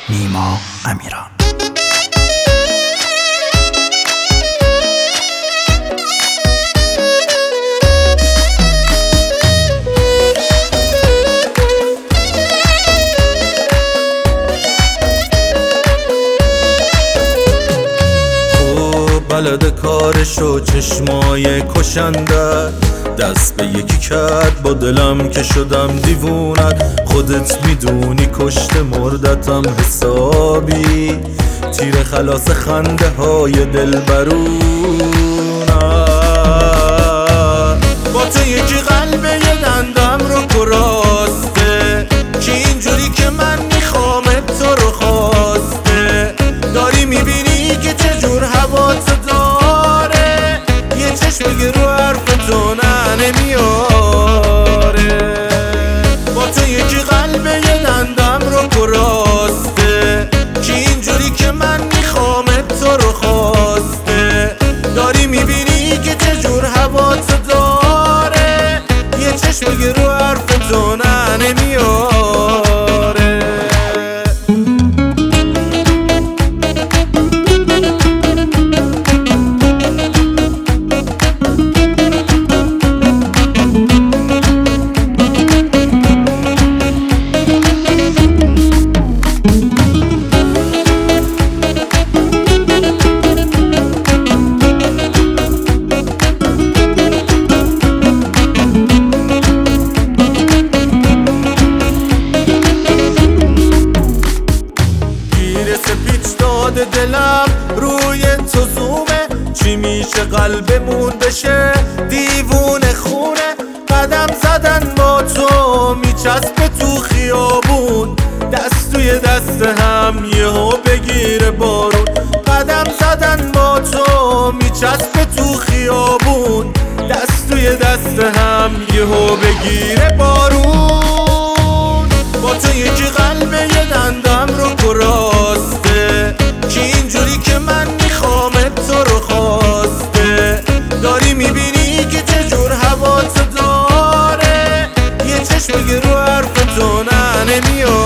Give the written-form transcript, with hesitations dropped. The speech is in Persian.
نیما امیران. بلد کارشو چشمای کشنده دست به یکی کرد با دلم که شدم دیوونت. خودت میدونی کشت مردتم حسابی، تیر خلاص خنده های دلبرونت. با تو یکی قلب یه دندم رو کراسته که اینجوری که من میخوامت تو رو خواسته. داری میبینی که چجور هواتو داره، یه چشم بگی رو حرف تو نمیاره. با تو یکی قلب یه دندم رو کراسته که اینجوری که من میخوامت تو رو خواسته. داری میبینی که چجور هواتو داره، یه چشم بگی رو حرف تو نمیاره. دلم روی تو زومه، چی میشه قلبمون بشه دیوونه خونه. قدم زدن با تو میچسبه تو خیابون، دست توی دست هم یهو بگیره بارون. قدم زدن با تو میچسبه تو خیابون، دست توی دست هم یهو بگیره بارون. با تو یکی قلب یه دندم رو کراسته که اینجوری که من میخوامت تو رو خواسته. داری میبینی که چجور هواتو داره، یه چشم بگی رو حرف تو نمیاره.